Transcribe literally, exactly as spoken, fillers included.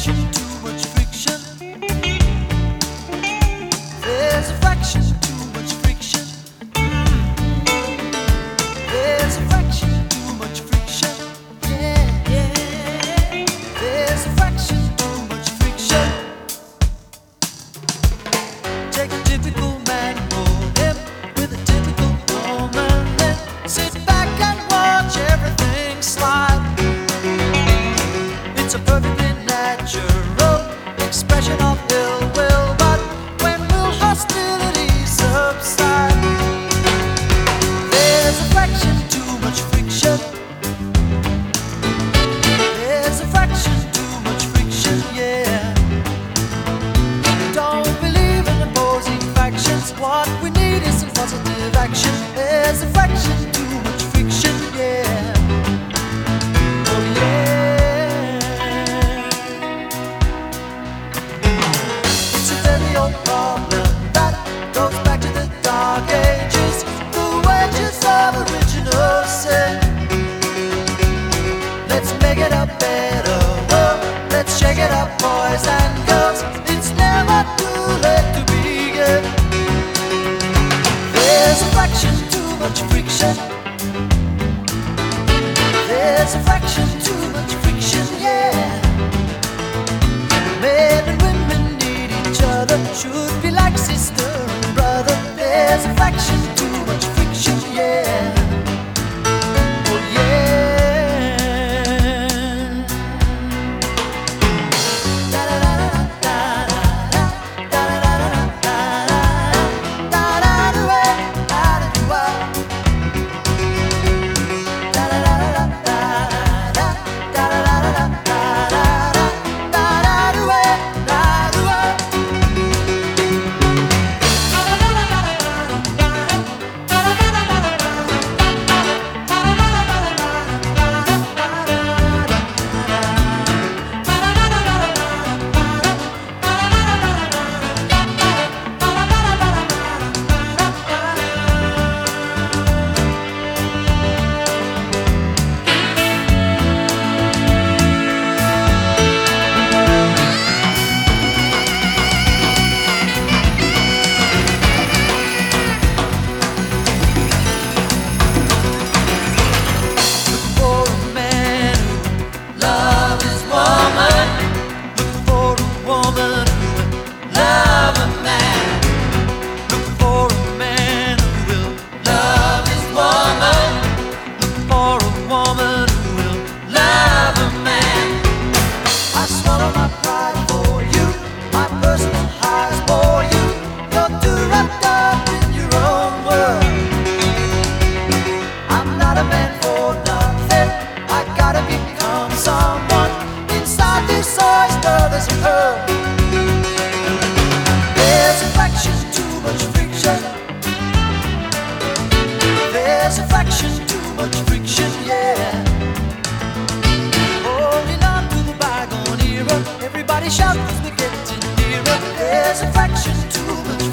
fraction too much friction. There's a fraction too much friction. There's a fraction too much friction. Yeah, yeah. There's a fraction too much friction. Take a typical man, roll him with a typical woman, then sit back and watch everything slide. It's a perfectly natural expression of ill will, but when will hostility subside? There's a fraction too much friction. There's a fraction too much friction, yeah. Don't believe in opposing factions. What we need is some positive action. There's a fraction too much friction, yeah. Oh yeah. It's a very old problem that goes back to the dark ages. The wages of original sin. Let's make it a better world. Let's shake it up, boys and girls. It's never too late to begin. There's a fraction too much friction. There's a fraction too much friction, yeah. Men and women need each other, should be like sister and brother. There's a fraction too much friction, yeah. Oh yeah. There's a fraction too much friction. There's a fraction too much friction, yeah. Holding on to the bygone era. Everybody shout 'cause we're getting nearer. There's a fraction too much friction.